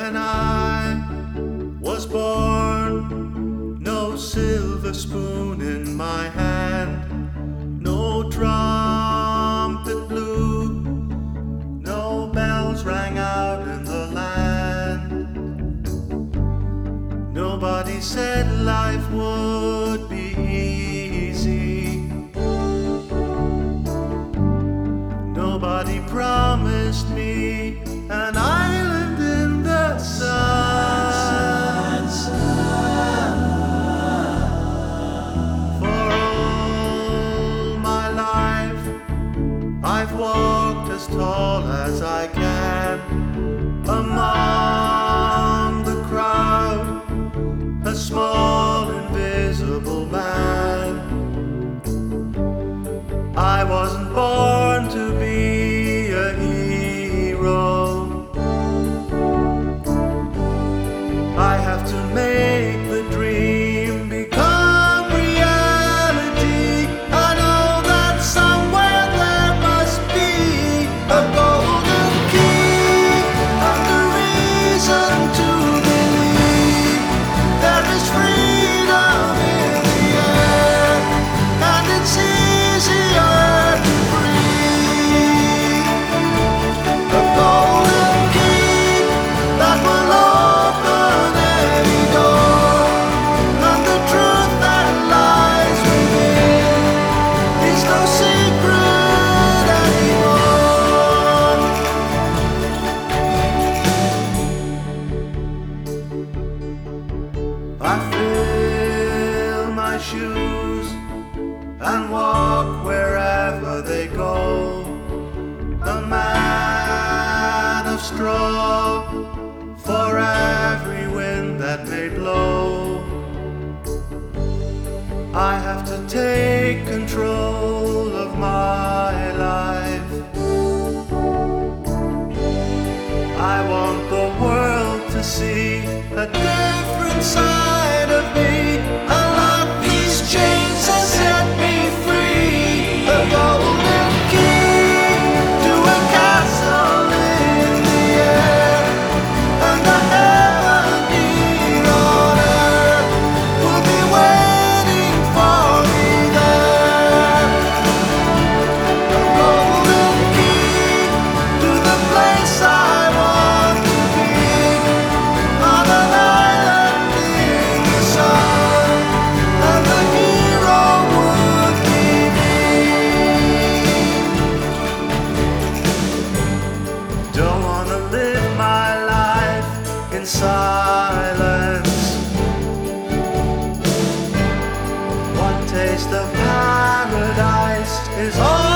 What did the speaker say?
When I was born, no silver spoon in my hand, no trumpet blew, no bells rang out in the land. Nobody said life would be easy. Nobody promised me an island in the sun. For all my life, I've walked as tall as I can among the crowd, a small invisible man. I wasn't born to be a hero. I have to make the dream become reality. I know that somewhere there must be a golden key and a reason to believe there is freedom in the air, and it's easier to breathe. A golden key that will open any door, and the truth that lies within is no secret anymore. I fill my shoes and walk wherever they go. The man of straw for every wind that may blow. I have to take control of my life. I want the world to see a different side of me. Unlock these chains and set me free. A golden key to a castle in the air, and a heaven here on earth will be waiting for me there. A golden key to the place I want to be, on an island in the sun, and the hero would be me. Don't wanna live my life in silence. One taste of paradise is all